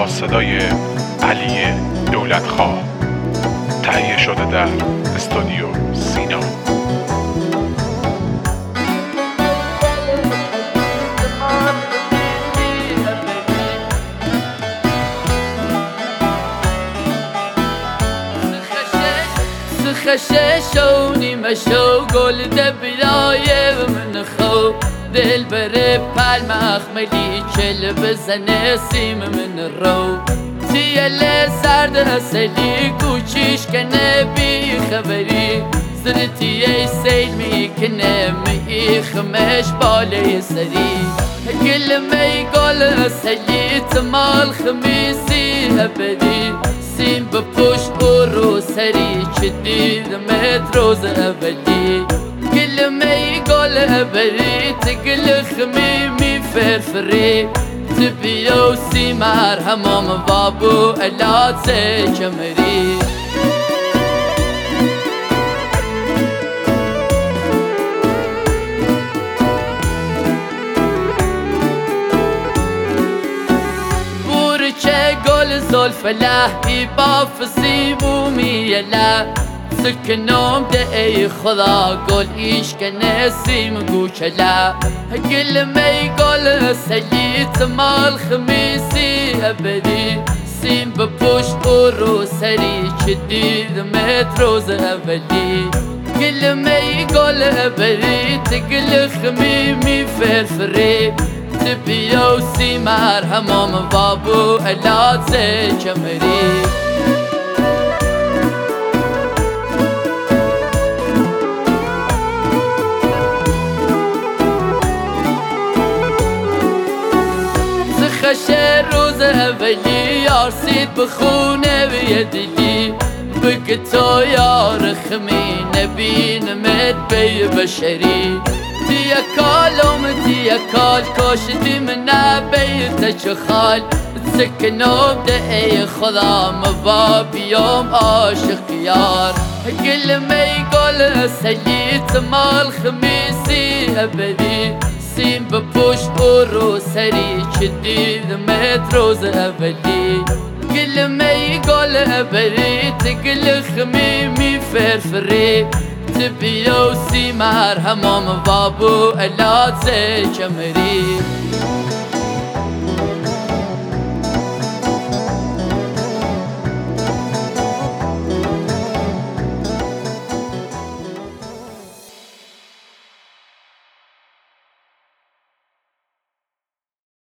با صدای علی دولتخواه، تهیه شده در استودیو سینا. خششوني مشو قول دبلاي من خو دل بري بالمخ ملي چل بزنه سيم من الرو تي اللي سرد سلي كوچيش كنبي خبري سرتي اي سيلمي كنمي خمش بالي سري كل ما يقول سلي تمال خميسي هبدي سیم بپشت برو سری چه دیدمت روز اولی کلمه گل اولی تگل خمیمی فرفری تبیا و سیمر همام بابو الات کمری زلف لحی باف سیبو میله سکنم ده ای خدا گل ایش که نسیم گوچله گل می گل سلیت مال خمیسی ابدی سیم بپشت برو سری چه دیدمت روز اولی گل می گل ابدی تگل خمیمی فرفری تبیا و سیمر همام بابو الات کمری زخش روز اولی یارسید بخونه بیدلی بگه تو یار خمی نبینمت بی بشری تیا کالم تیا کال کاشتی من بیت چه خال سکنم ده ای خدا مبا بیام عاشق یار گل می گل سلیت مال خمیسی ابدی سیم بپشت برو سری چه دیدمت روز اولی گل می گل ابدی تگل خمیمی فرفری تبیا و سیمر همام بابو الات کمری